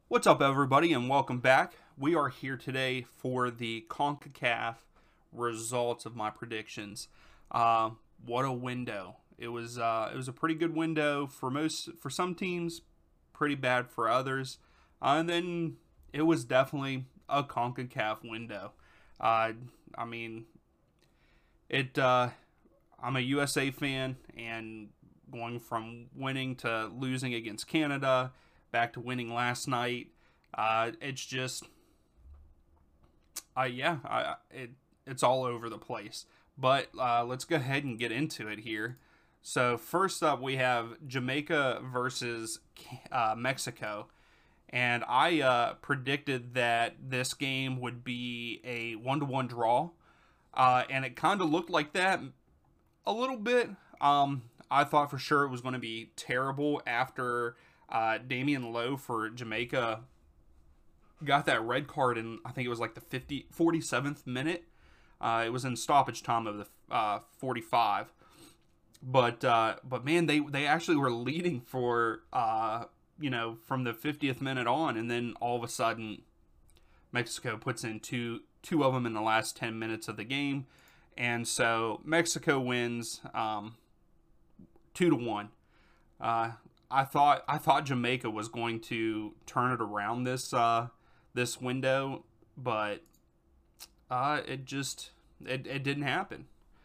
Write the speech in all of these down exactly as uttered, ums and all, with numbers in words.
What's up, everybody, and welcome back. We are here today for the CONCACAF results of my predictions. Uh, what a window! It was uh, it was a pretty good window for most for some teams, pretty bad for others, uh, and then it was definitely a CONCACAF window. Uh, I mean, it. Uh, I'm a U S A fan, and going from winning to losing against Canada, back to winning last night. Uh, it's just, uh, yeah, I, it it's all over the place. But uh, let's go ahead and get into it here. So first up, we have Jamaica versus uh, Mexico, and I uh, predicted that this game would be a one-to-one draw, uh, and it kind of looked like that a little bit. Um, I thought for sure it was going to be terrible after uh, Damian Lowe for Jamaica got that red card in, I think it was like the fifty, forty-seventh minute. Uh, it was in stoppage time of the uh, forty-five. But uh, but man, they, they actually were leading for, uh, you know, from the fiftieth minute on. And then all of a sudden, Mexico puts in two, two of them in the last ten minutes of the game. And so Mexico wins um, two to one. Uh, I thought I thought Jamaica was going to turn it around this uh, this window, but uh, it just it, it didn't happen.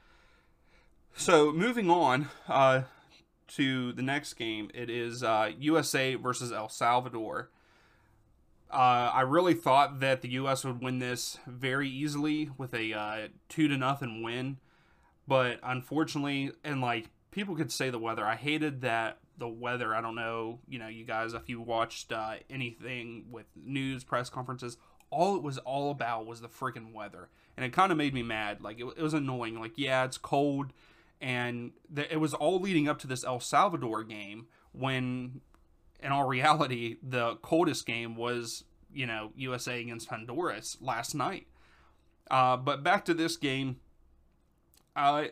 So moving on uh, to the next game, it is uh, U S A versus El Salvador. Uh, I really thought that the U S would win this very easily with a uh, two to nothing win, but unfortunately, and like people could say the weather, I hated that the weather. I don't know, you know, you guys, if you watched uh, anything with news, press conferences, all it was all about was the freaking weather, and it kind of made me mad. Like it, it was annoying. Like yeah, it's cold, and th- it was all leading up to this El Salvador game when in all reality, the coldest game was, you know, U S A against Honduras last night. Uh, but back to this game, uh,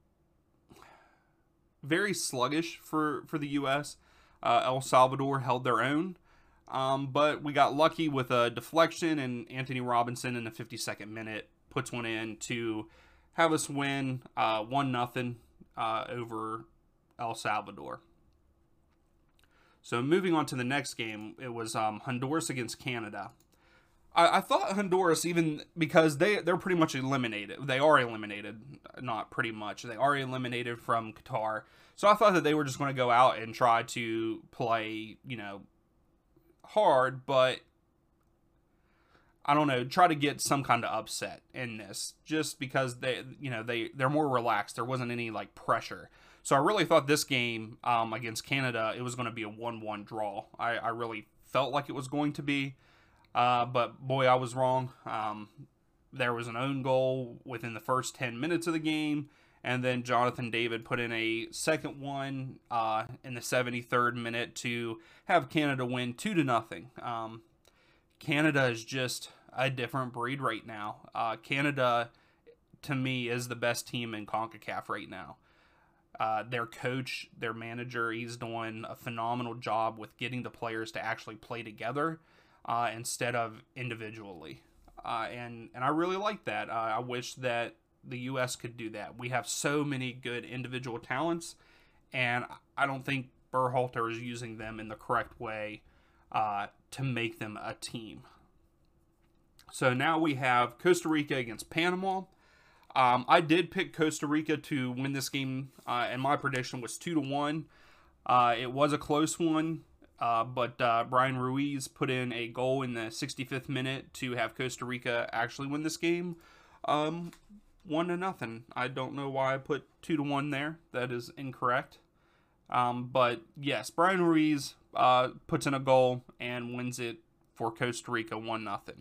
very sluggish for, for the U S. Uh, El Salvador held their own, um, but we got lucky with a deflection, and Anthony Robinson in the fifty-second minute puts one in to have us win uh, one nothing uh, over El Salvador. So moving on to the next game, it was um, Honduras against Canada. I, I thought Honduras, even because they, they're pretty much eliminated. They are eliminated, not pretty much. They are eliminated from Qatar. So I thought that they were just going to go out and try to play, you know, hard, but I don't know, try to get some kind of upset in this, just because they, you know, they, they're more relaxed. There wasn't any, like, pressure. So I really thought this game um, against Canada, it was going to be a one one draw. I, I really felt like it was going to be. Uh, but, boy, I was wrong. Um, there was an own goal within the first ten minutes of the game. And then Jonathan David put in a second one uh, in the seventy-third minute to have Canada win two to nothing. Um, Canada is just a different breed right now. Uh, Canada, to me, is the best team in CONCACAF right now. Uh, their coach, their manager, he's doing a phenomenal job with getting the players to actually play together uh, instead of individually. Uh, and, and I really like that. Uh, I wish that the U S could do that. We have so many good individual talents, and I don't think Berhalter is using them in the correct way uh, to make them a team. So now we have Costa Rica against Panama. Um, I did pick Costa Rica to win this game, uh, and my prediction was two to one. Uh, it was a close one, uh, but uh, Brian Ruiz put in a goal in the sixty-fifth minute to have Costa Rica actually win this game, um, one to nothing. I don't know why I put two to one there. That is incorrect. Um, but yes, Brian Ruiz uh, puts in a goal and wins it for Costa Rica one nothing.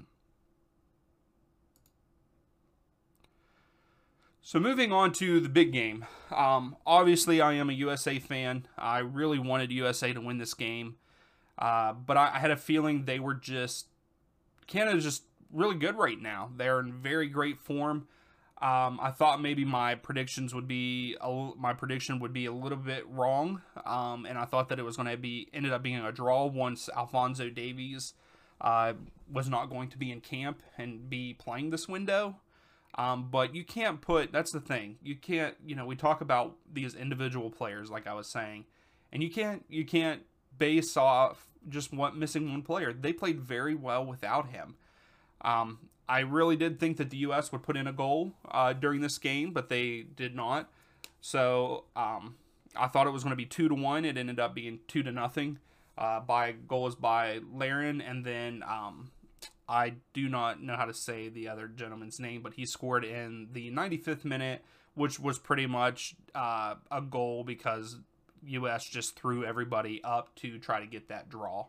So moving on to the big game. Um, obviously, I am a U S A fan. I really wanted U S A to win this game. Uh, but I, I had a feeling they were just... Canada's just really good right now. They're in very great form. Um, I thought maybe my predictions would be... A, my prediction would be a little bit wrong. Um, and I thought that it was going to be... Ended up being a draw once Alphonso Davies uh, was not going to be in camp and be playing this window. Um, but you can't put, that's the thing. You can't, you know, we talk about these individual players, like I was saying, and you can't, you can't base off just one, missing one player. They played very well without him. Um, I really did think that the U S would put in a goal uh, during this game, but they did not. So um, I thought it was going to be two to one. It ended up being two to nothing. Uh, by goals by Larin, and then um, I do not know how to say the other gentleman's name, but he scored in the ninety-fifth minute, which was pretty much uh, a goal because U S just threw everybody up to try to get that draw.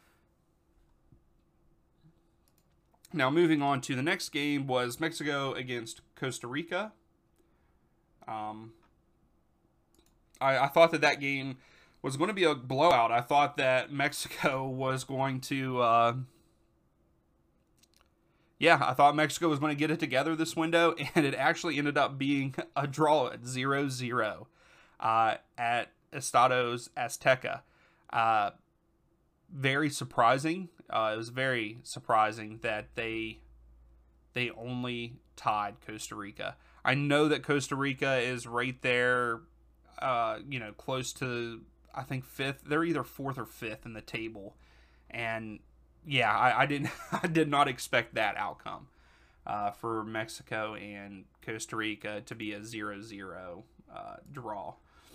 Now, moving on to the next game was Mexico against Costa Rica. Um, I, I thought that that game was going to be a blowout. I thought that Mexico was going to... Uh, yeah, I thought Mexico was going to get it together this window, and it actually ended up being a draw at zero zero uh, at Estados Azteca. Uh, very surprising. Uh, it was very surprising that they they only tied Costa Rica. I know that Costa Rica is right there, uh, you know, close to, I think, fifth. They're either fourth or fifth in the table. And yeah, I, I didn't I did not expect that outcome uh, for Mexico and Costa Rica to be a zero zero uh, draw.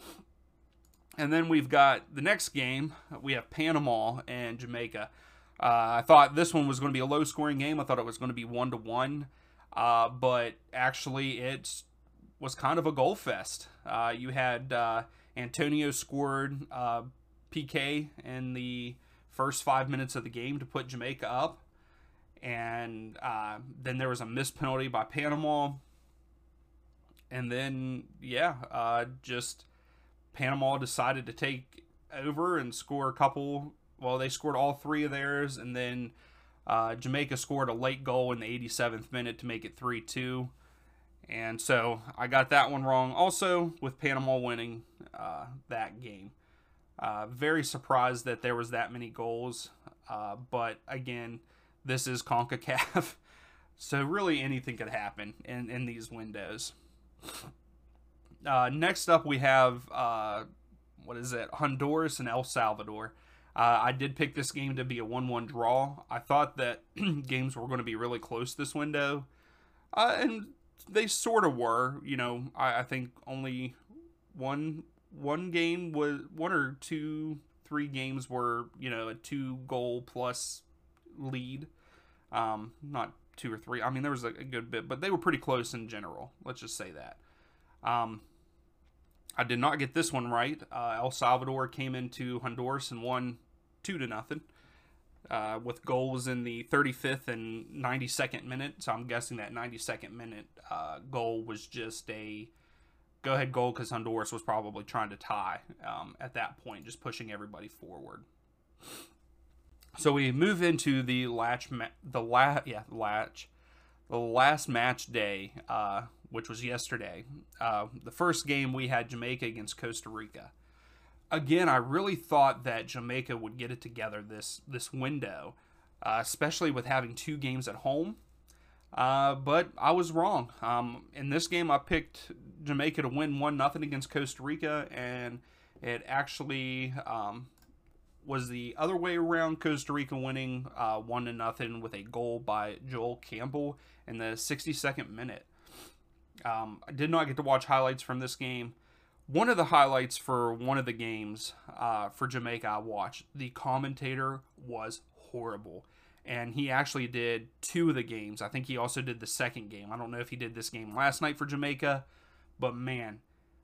And then we've got the next game. We have Panama and Jamaica. Uh, I thought this one was going to be a low-scoring game. I thought it was going to be one to one, uh, but actually it was kind of a goal fest. Uh, you had uh, Antonio scored uh, P K in the first five minutes of the game to put Jamaica up, and uh, then there was a missed penalty by Panama, and then yeah, uh, just Panama decided to take over and score a couple. Well, they scored all three of theirs, and then uh, Jamaica scored a late goal in the eighty-seventh minute to make it three two. And so I got that one wrong also, with Panama winning uh, that game. Uh, very surprised that there was that many goals. Uh, but again, this is CONCACAF. So really anything could happen in, in these windows. Uh, next up we have, uh, what is it, Honduras and El Salvador. Uh, I did pick this game to be a one one draw. I thought that games were going to be really close this window. Uh, and they sort of were. You know, I, I think only one one game was, one or two, three games were, you know, a two-goal plus lead. Um, not two or three. I mean, there was a, a good bit, but they were pretty close in general. Let's just say that. Um, I did not get this one right. Uh, El Salvador came into Honduras and won two to nothing, uh, with goals in the thirty-fifth and ninety-second minute. So I'm guessing that ninety-second minute uh, goal was just a go-ahead goal because Honduras was probably trying to tie um, at that point, just pushing everybody forward. So we move into the latch, ma- the la- yeah, latch, the last match day. Uh, which was yesterday. Uh, the first game we had Jamaica against Costa Rica. Again, I really thought that Jamaica would get it together this this window, uh, especially with having two games at home. Uh, but I was wrong. Um, in this game, I picked Jamaica to win one nothing against Costa Rica, and it actually um, was the other way around. Costa Rica winning uh, one to nothing with a goal by Joel Campbell in the sixty-second minute. Um, I did not get to watch highlights from this game. One of the highlights for one of the games uh, for Jamaica I watched, the commentator was horrible. And he actually did two of the games. I think he also did the second game. I don't know if he did this game last night for Jamaica. But man,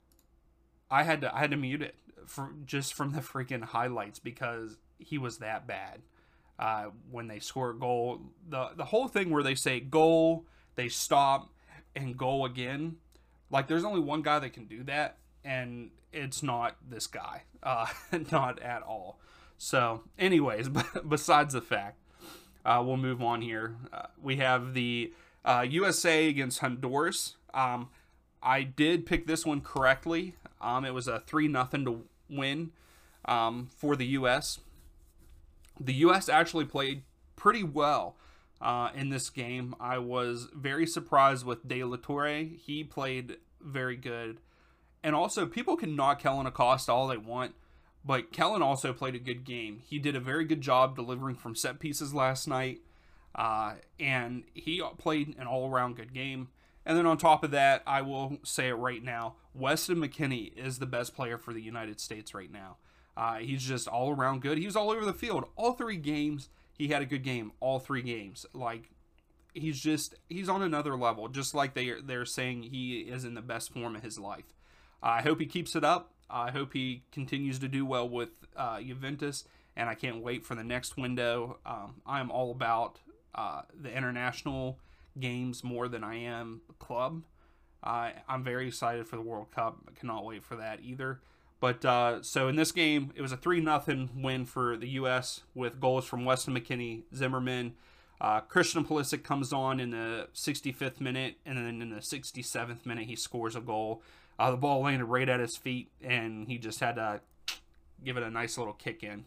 I had to I had to mute it for, just from the freaking highlights because he was that bad. Uh, when they score a goal, the, the whole thing where they say goal, they stop, and goal again, like there's only one guy that can do that, and it's not this guy, uh, not at all. So anyways, besides the fact, uh, we'll move on here. Uh, we have the uh, U S A against Honduras. Um, I did pick this one correctly. Um, it was a three nothing to win um, for the U S The U S actually played pretty well uh, in this game. I was very surprised with De La Torre. He played very good. And also, people can knock Kellyn Acosta all they want, but Kellyn also played a good game. He did a very good job delivering from set pieces last night, uh, and he played an all-around good game. And then on top of that, I will say it right now, Weston McKennie is the best player for the United States right now. Uh, he's just all-around good. He was all over the field. All three games, he had a good game. All three games. Like, he's just, he's on another level, just like they, they're saying he is in the best form of his life. I hope he keeps it up. I hope he continues to do well with uh, Juventus, and I can't wait for the next window. Um, I'm all about uh, the international games more than I am club. Uh, I'm very excited for the World Cup. I cannot wait for that either. But uh, so in this game, it was a three nothing win for the U S with goals from Weston McKennie, Zimmerman. Uh, Christian Pulisic comes on in the sixty-fifth minute, and then in the sixty-seventh minute, he scores a goal. Uh, the ball landed right at his feet, and he just had to give it a nice little kick in.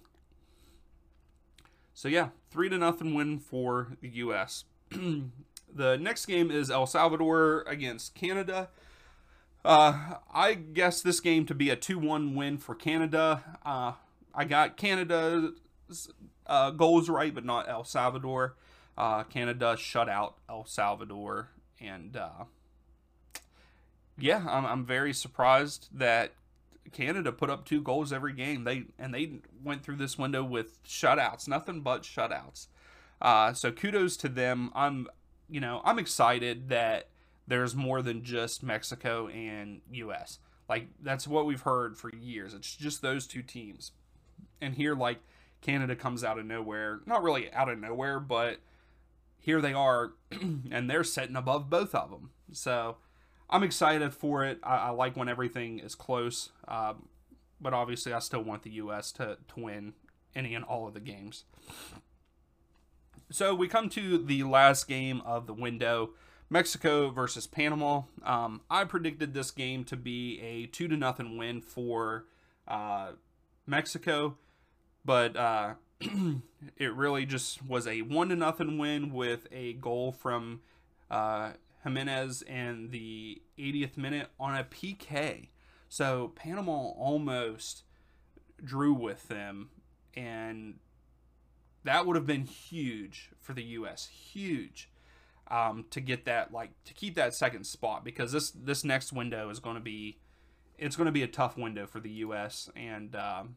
So yeah, three to nothing win for the U S The next game is El Salvador against Canada. Uh, I guess this game to be a two one win for Canada. Uh, I got Canada's uh, goals right, but not El Salvador. Uh, Canada shut out El Salvador, and uh, yeah, I'm, I'm very surprised that Canada put up two goals every game. They and they went through this window with shutouts, nothing but shutouts. Uh, so kudos to them. I'm, you know, I'm excited that there's more than just Mexico and U S. Like, that's what we've heard for years. It's just those two teams. And here, like, Canada comes out of nowhere. Not really out of nowhere, but here they are, and they're sitting above both of them. So I'm excited for it. I, I like when everything is close. Um, but obviously, I still want the U S to, to win any and all of the games. So we come to the last game of the window, Mexico versus Panama. Um, I predicted this game to be a two to nothing win for uh, Mexico, but uh, it really just was a one to nothing win with a goal from uh, Jimenez in the eightieth minute on a P K. So Panama almost drew with them, and that would have been huge for the U S. Huge. Um, to get that, like, to keep that second spot, because this this next window is going to be, it's going to be a tough window for the U S, and um,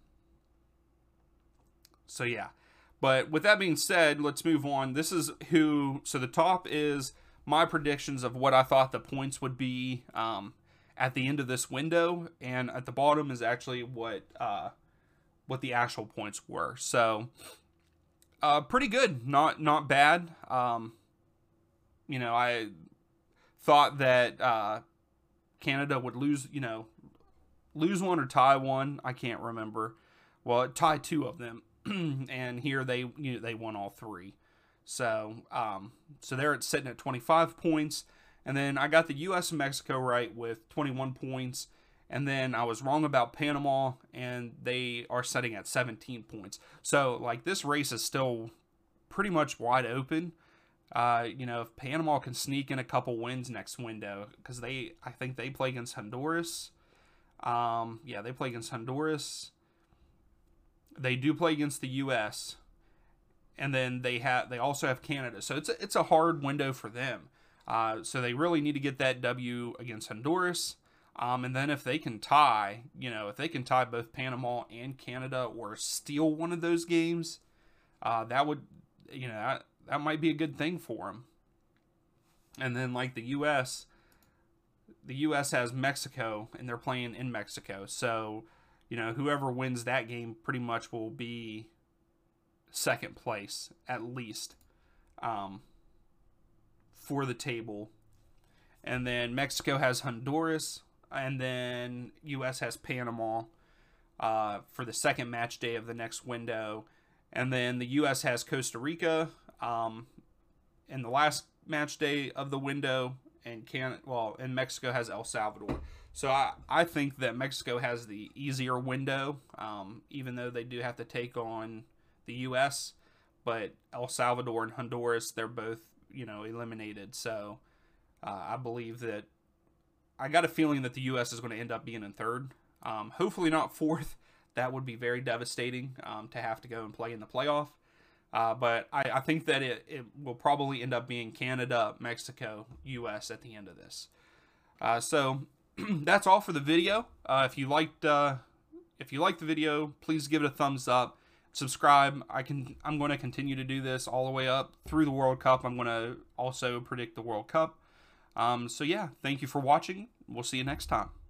so yeah. But with that being said, let's move on. This is who, so the top is my predictions of what I thought the points would be um, at the end of this window, and at the bottom is actually what uh, what the actual points were. So uh, pretty good, not not bad. Um, You know, I thought that uh, Canada would lose, you know, lose one or tie one. I can't remember. Well, tie two of them, and here they, you know, they won all three. So, um, so they're at, sitting at twenty-five points, and then I got the U S and Mexico right with twenty-one points, and then I was wrong about Panama, and they are sitting at seventeen points. So, like, this race is still pretty much wide open. Uh, you know, if Panama can sneak in a couple wins next window, because they, I think they play against Honduras. Um, yeah, they play against Honduras. They do play against the U S, and then they have, they also have Canada. So it's a, it's a hard window for them. Uh, so they really need to get that W against Honduras. Um, and then if they can tie, you know, if they can tie both Panama and Canada or steal one of those games, uh, that would, you know, that, that might be a good thing for them. And then, like, the U S, the U S has Mexico, and they're playing in Mexico. So, you know, whoever wins that game pretty much will be second place, at least, um, for the table. And then Mexico has Honduras, and then U S has Panama uh, for the second match day of the next window. And then the U S has Costa Rica um, in the last match day of the window, and can well, and Mexico has El Salvador. So I, I think that Mexico has the easier window, um, even though they do have to take on the U S. but El Salvador and Honduras, they're both, you know, eliminated. So uh, I believe that I got a feeling that the U S is going to end up being in third. Um, hopefully not fourth. That would be very devastating um, to have to go and play in the playoff. Uh, but I, I think that it, it will probably end up being Canada, Mexico, U S at the end of this. Uh, so that's all for the video. Uh, if you liked, uh, if you liked the video, please give it a thumbs up. Subscribe. I can. I'm going to continue to do this all the way up through the World Cup. I'm going to also predict the World Cup. Um, so yeah, thank you for watching. We'll see you next time.